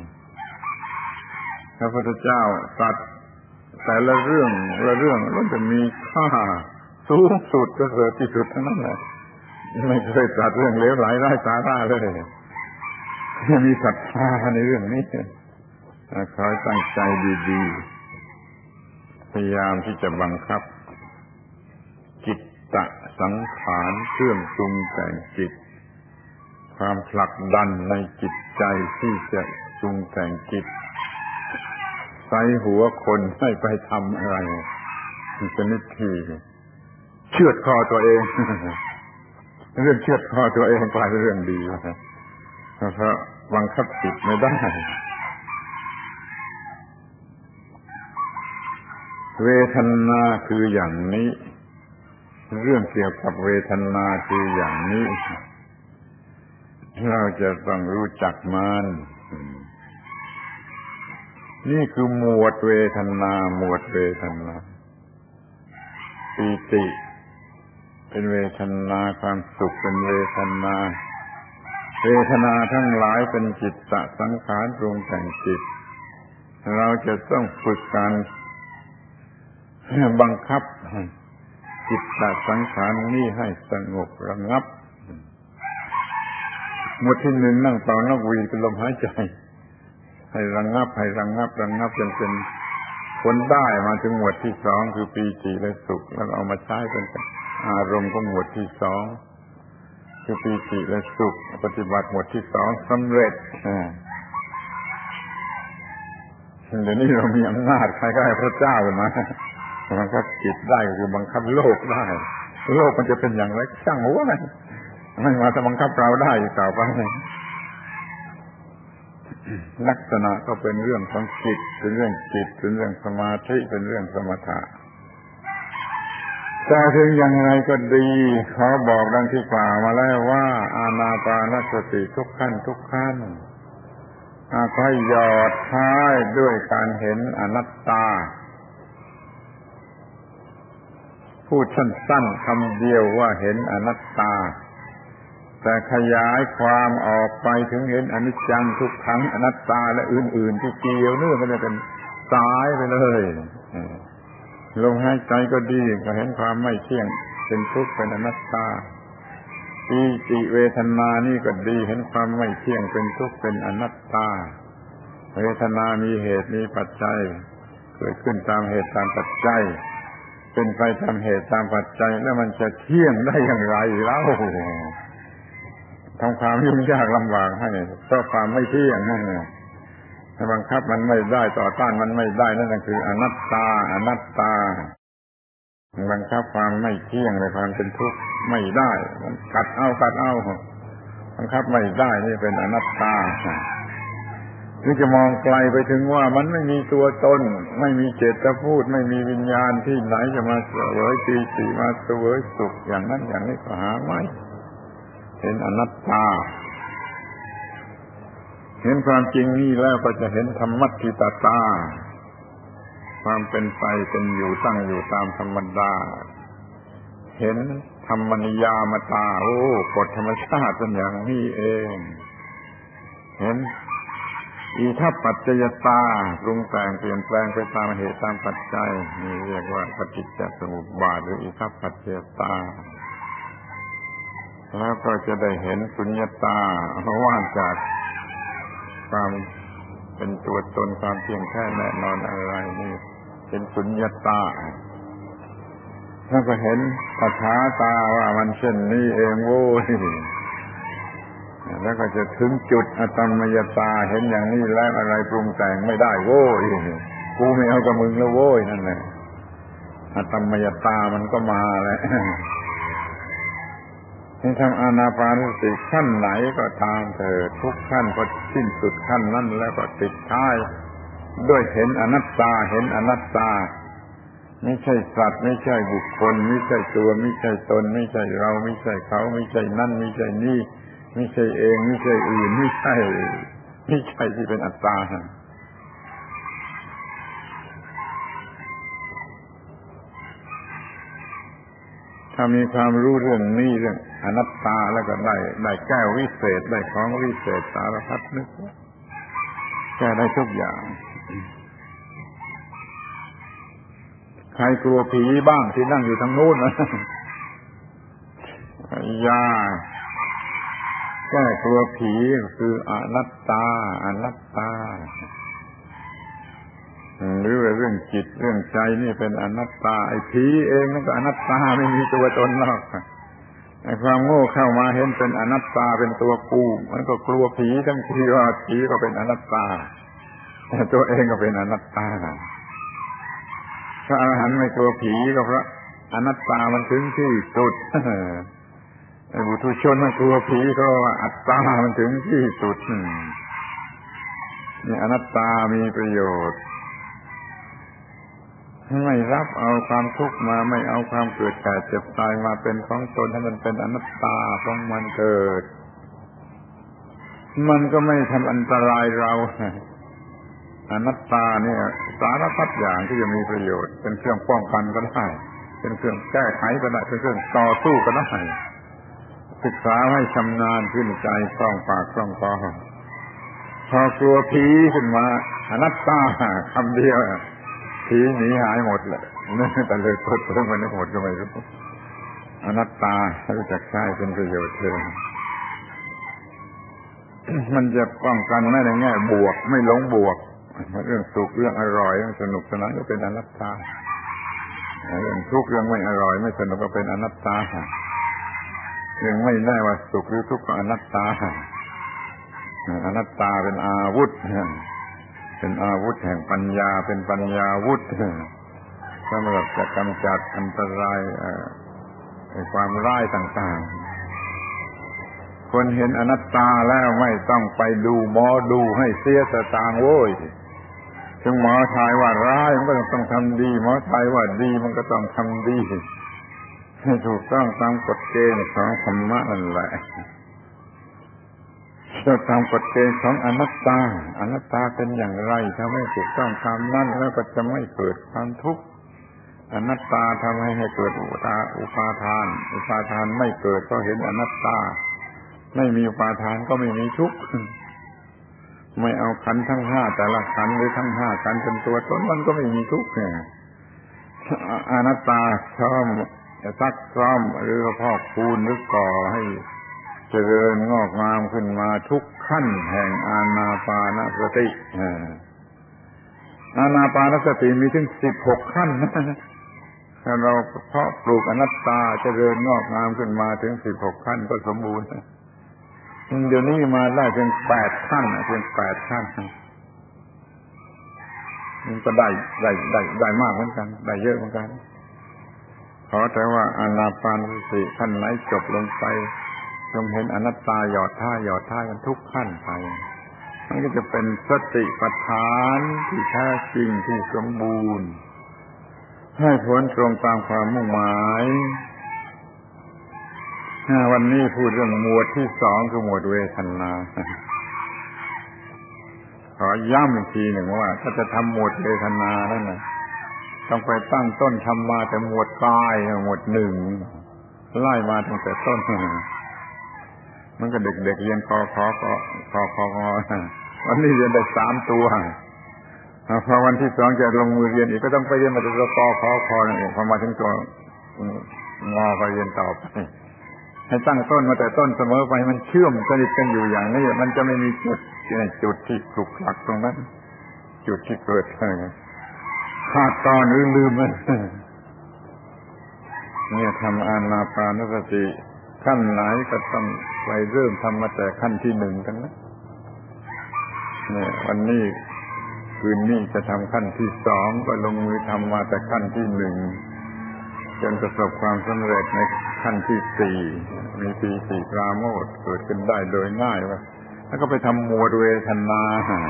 พระพุทธเจ้าตรัสแต่ละเรื่องละเรื่องมันจะมีค่าสูงสุดประเสริฐที่สุดทั้งนั้นแหละไม่เคยตรัสเรื่องเลวไหลไร้สาระเลยมีศรัทธาในเรื่องนี้คอยตั้งใจดีๆพยายามที่จะบังคับจิตตสังขารเครื่องปรุงแต่งจิตความผลักดันในจิตใจที่จะปรุงแต่งจิตใส่หัวคนให้ไปทำอะไรมันเป็นนิทีเชือดคอตัวเองเรื่องเชือดคอตัวเองกลายเป็นเรื่องดีเพราะบังคับจิตไม่ได้เวทนาคืออย่างนี้เรื่องเกี่ยวกับเวทนาคืออย่างนี้เราจะต้องรู้จักมันนี่คือหมวดเวทนาหมวดเวทนาปีติเป็นเวทนาความสุขเป็นเวทนาเวทนาทั้งหลายเป็นจิตตสังขารปรุงแต่งจิตเราจะต้องฝึกการบังคับจิตตสังขารนี้ให้สงบระงับหมวดที่หนึ่งนั่งเป่านกหวีดเป็นลมหายใจให้ระงับให้ระงับระงับจนเป็นผลได้มาถึงหมวดที่สองคือปีติและสุขแล้วเอามาใช้เป็นอารมณ์ของหมวดที่สองคือปีติและสุขปฏิบัติหมวดที่สองสำเร็จเดี๋ยวนี้เรามีอำนาจใครก็ให้พระเจ้ากันมาบังคับจิตได้ก็คือบังคับโลกได้โลกมันจะเป็นอย่างไรช่างหัวมันไม่มาจะบังคับเราได้ต่อไปลักษณะก็เป็นเรื่องของจิตเป็นเรื่องจิตเป็นเรื่องสมาธิเป็นเรื่องสมถะแต่ถึงอย่างไรก็ดีขอบอกดังที่กล่าวมาแล้วว่าอานาปานสติทุกขั้นทุกขั้นอาค่อยหยอดท้ายด้วยการเห็นอนัตตาพูดสั้นๆคำเดียวว่าเห็นอนัตตาแต่ขยายความออกไปถึงเห็นอนิจจังทุกขังอนัตตาและอื่นๆที่เกี่ยวเนื่องกันจะเป็นสายไปเลยลมหายใจก็ดีก็เห็นความไม่เที่ยงเป็นทุกข์เป็นอนัตตาปีติเวทนานี่ก็ดีเห็นความไม่เที่ยงเป็นทุกข์เป็นอนัตตาเวทนามีเหตุมีปัจจัยเกิดขึ้นตามเหตุตามปัจจัยเป็นไปตามเหตุตามปัจจัยแล้วมันจะเที่ยงได้อย่างไรเล่าทำความยุ่งยากลำบากให้เพราะความไม่เที่ยงนั่นแหละถ้าบังคับมันไม่ได้ต่อต้านมันไม่ได้นั่นคืออนัตตาอนัตตาบังคับความไม่เที่ยงในความเป็นทุกข์ไม่ได้มันกัดเอากัดเอาบังคับไม่ได้นี่เป็นอนัตตานี่จะมองไกลไปถึงว่ามันไม่มีตัวตนไม่มีเจตพูดไม่มีวิญญาณที่ไหนจะมาเสวยปีติมาเสวยสุขอย่างนั้นอย่างนี้ก็หาไม่เห็นอนัตตาเห็นความจริงนี่แล้วก็จะเห็นธรรมัฏฐิตตาความเป็นไปเป็นอยู่ตั้งอยู่ตามธรรมดาเห็นธรรมนิยามตาโอ้กฎธรรมชาติเป็นอย่างนี้เองเห็นอิทัปปัจจยตาปรุงแต่งเปลี่ยนแปลงไปตามเหตุตามปัจจัยนี่เรียกว่าปฏิจจสมุปบาทหรืออิทัปปัจจยตาแล้วก็จะได้เห็นสุญญตาว่างจากความเป็นตัวตนความเที่ยงแท้แน่นอนอะไรนี่เป็นสุญญตาแล้วก็เห็นปัฏฐาตาว่ามันเช่นนี้เองโว้ยแล้วก็จะถึงจุดอตัมมยตาเห็นอย่างนี้แล้วอะไรปรุงแต่งไม่ได้โว้ยกูไม่เอากับมึงแล้วโว้ยนั่นแหละอตัมมยตามันก็มาแล้วที่ทำอานาปานสติขั้นไหนก็ตามเถิดทุกขั้นพอสิ้นสุดขั้นนั้นแล้วก็ติดท้ายด้วยเห็นอนัตตาเห็นอนัตตาไม่ใช่สัตว์ไม่ใช่บุคคลไม่ใช่ตัวไม่ใช่ตนไม่ใช่เราไม่ใช่เขาไม่ใช่นั่นไม่ใช่นี่ไม่ใช่เองไม่ใช่อื่นไม่ใช่ไม่ใช่ที่เป็นอัตตาถ้ามีความรู้เรื่องนี้เรื่องอนัตตาแล้วก็ได้ได้แก้ววิเศษได้ของวิเศษสารพัดนึกแก้ได้ทุกอย่างใครกลัวผีบ้างที่นั่งอยู่ทางโน้นนะยาแก้กลัวผีก็คืออนัตตาอนัตตาหรือว่าเรื่องจิตเรื่องใจนี่เป็นอนัตตาไอ้ผีเองนั่นก็อนัตตาไม่มีตัวตนหรอกไอ้ความโง่เข้ามาเห็นเป็นอนัตตาเป็นตัวกูมันก็กลัวผีทั้งที่ว่าผีก็เป็นอนัตตาแต่ตัวเองก็เป็นอนัตตาพระอรหันต์ไม่กลัวผีก็เพราะอนัตตามันถึงที่สุดไอ้บุตุชนมันกลัวผีก็ว่าอัตตามันถึงที่สุดนี่อนัตตามีประโยชน์ไม่รับเอาความทุกข์มาไม่เอาความเกิดแก่เจ็บตายมาเป็นของตนให้มันเป็นอนัตตาของมันเกิดมันก็ไม่ทำอันตรายเราอนัตตาเนี่ยสารพัดอย่างที่จะมีประโยชน์เป็นเครื่องป้องกันก็ได้เป็นเครื่องแก้ไขก็ได้เป็นเครื่องต่อสู้ก็ได้ศึกษาให้ชำนาญขึ้นใจคล่องปากคล่องคอพอกลัวผีขึ้นมาอนัตตาคำเดียวผีหนีหายหมดเลยแต่เลยเปิดเผยมันหมดก็ไม่รู้อนัตตารู้จักใช้เป็นประโยชน์เลยมันจะป้องกันไม่ในแง่บวกไม่หลงบวกเรื่องสุขเรื่องอร่อยเรื่องสนุกสนานก็เป็นอนัตตาเรื่องทุกข์เรื่องไม่อร่อยไม่สนุกก็เป็นอนัตตาเรื่องไม่แน่ว่าสุขหรือทุกข์ก็อนัตตาอนัตตาเป็นอาวุธเป็นอาวุธแห่งปัญญาเป็นปัญญาวุธสำหรับจะกำจัดอันตรายความร้ายต่างคนเห็นอนัตตาแล้วไม่ต้องไปดูหมอดูให้เสียสตางค์โว้ยถึงหมอทายว่าร้ายมันก็ต้องทำดีหมอทายว่าดีมันก็ต้องทำดีให้ถูกต้องตามกฎเกณฑ์ของธรรมะนั่นแหละเราตามกฎเกณฑ์ของอนัตตาอนัตตาเป็นอย่างไรถ้าไม่ถูกต้องตามนั้นแล้วก็จะไม่เกิดความทุกข์อนัตตาทำให้ให้เกิดอุปาอุปาทานอุปาทานไม่เกิดก็เห็นอนัตตาไม่มีอุปาทานก็ไม่มีทุกข์ไม่เอาขันธ์ทั้งห้าแต่ละขันธ์หรือทั้งห้าขันธ์เป็นตัวตนมันก็ไม่มีทุกข์เนี่ยอนัตตาซ้อมซักซ้อมหรือพอกพูนหรือก่อให้เจริญงอกงามขึ้นมาทุกขั้นแห่งอานาปานสติอานาปานสติมีถึงสิบหกขั้นถ้าเราเพาะปลูกอนัตตาเจริญงอกงามขึ้นมาถึงสิบหกขั้นก็สมบูรณ์เดี๋ยวนี้มาได้เพียงแปดขั้นเพียงแปดขั้นมันก็ได้ได้ได้ได้มากเหมือนกันได้เยอะเหมือนกันขอแต่ว่าอานาปานสติขั้นไหนจบลงไปจงเห็นอนัตตาหยอดท่าหยอดท่ากันทุกขั้นไปมันก็จะเป็นสติปัฏฐานที่แท้จริงที่สมบูรณ์ให้ผลตรงตามความมุ่งหมายวันนี้พูดเรื่องหมวดที่สองคือหมวดเวทนาขอย้ำอีกทีหนึ่งว่าถ้าจะทำหมวดเวทนาแล้วนะต้องไปตั้งต้นทำมาแต่หมวดกายหมวดหนึ่งไล่มาตั้งแต่ต้นมันก็เด็กๆเรียนคอคอคอคอคอคอวันนี้เรียนได้สามตัวพอวันที่สองจะลงมือเรียนอีกก็ต้องไปเรียนมาถึงตัวคอคอคอนั่นเองพอมาถึงตัวงอก็เรียนต่อไปให้ตั้งต้นมาแต่ต้นเสมอไปมันเชื่อมสนิทกันอยู่อย่างนี้มันจะไม่มีจุดจุดที่ขลุกขลักตรงนั้นจุดที่เกิดขาดตอนหรือลืมมันเนี่ยทำอานาปานสติขั้นไหนก็ต้องไปเริ่มทำมาแต่ขั้นที่หนึ่งทั้งนั้นเนี่ยวันนี้คืนนี้จะทำขั้นที่สองก็ลงมือทำมาแต่ขั้นที่หนึ่งจนประสบความสำเร็จในขั้นที่สี่มีปีติปราโมทย์เกิดขึ้นได้โดยง่ายว่าแล้วก็ไปทำหมวดเวทนา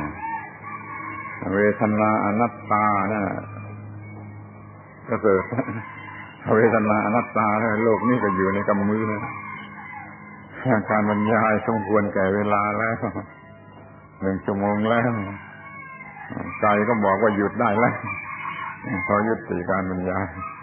เวทนาอนัตตานะก็เกิดเวทนาอนัตตาแล้วโลกนี้ก็อยู่ในกำมือนะการบรรยายสมควรแก่เวลาแล้วหนึ่งชั่วโมงแล้วใจก็บอกว่าหยุดได้แล้วขอยุติการบรรยาย